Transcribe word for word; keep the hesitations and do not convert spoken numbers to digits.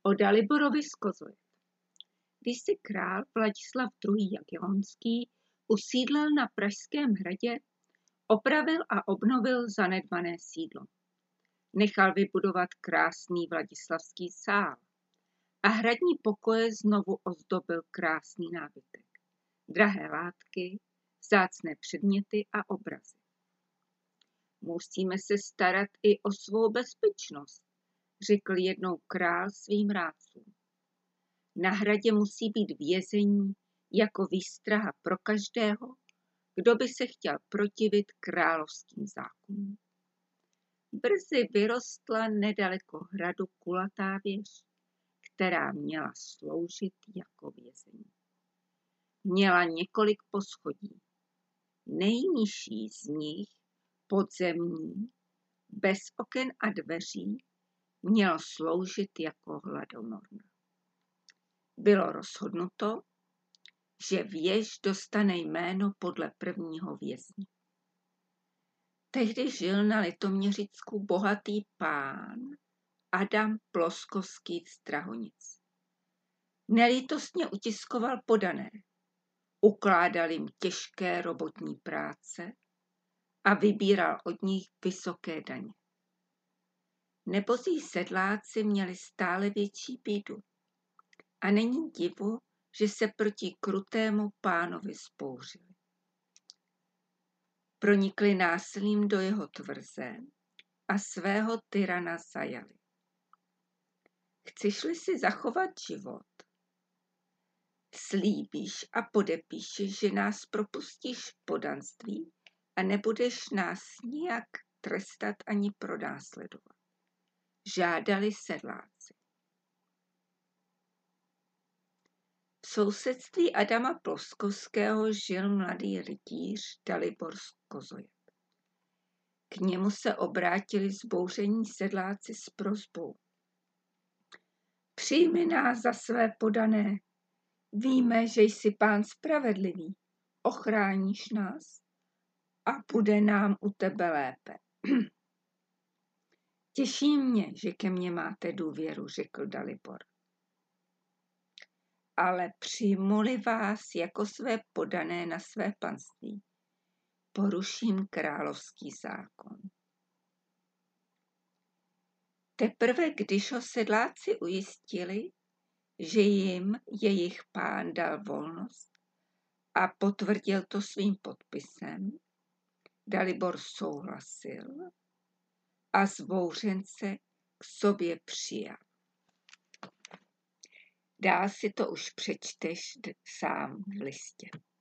O Daliborovi z Kozojeb. Když si král Vladislav druhý. Jagellonský usídlil na Pražském hradě, opravil a obnovil zanedbané sídlo. Nechal vybudovat krásný Vladislavský sál a hradní pokoje znovu ozdobil krásný nábytek, drahé látky, vzácné předměty a obrazy. Musíme se starat i o svou bezpečnost, řekl jednou král svým rádcům. Na hradě musí být vězení jako výstraha pro každého, kdo by se chtěl protivit královským zákonům. Brzy vyrostla nedaleko hradu kulatá věž, která měla sloužit jako vězení. Měla několik poschodí. Nejnižší z nich, podzemní, bez oken a dveří, mělo sloužit jako hladomorna. Bylo rozhodnuto, že věž dostane jméno podle prvního vězně. Tehdy žil na Litoměřicku bohatý pán Adam Ploskovský z Strahonic. Nelítostně utiskoval podané, ukládal jim těžké robotní práce a vybíral od nich vysoké daně. Nebozí sedláci měli stále větší bídu a není divu, že se proti krutému pánovi vzpouřili. Pronikli násilím do jeho tvrze a svého tyrana zajali. Chceš-li si zachovat život, slíbíš a podepíšeš, že nás propustíš v poddanství a nebudeš nás nijak trestat ani pronásledovat. Žádali sedláci. V sousedství Adama Ploskovského žil mladý rytíř Dalibor z Kozojeb. K němu se obrátili zbouření sedláci s prosbou. Přijmi nás za své podané. Víme, že jsi pán spravedlivý. Ochráníš nás a bude nám u tebe lépe. Těší mě, že ke mně máte důvěru, řekl Dalibor. Ale přijmu-li vás jako své podané na své panství, poruším královský zákon. Teprve když ho sedláci ujistili, že jim jejich pán dal volnost a potvrdil to svým podpisem, Dalibor souhlasil a zbouřence k sobě přijal. Dál si to už přečteš sám v listě.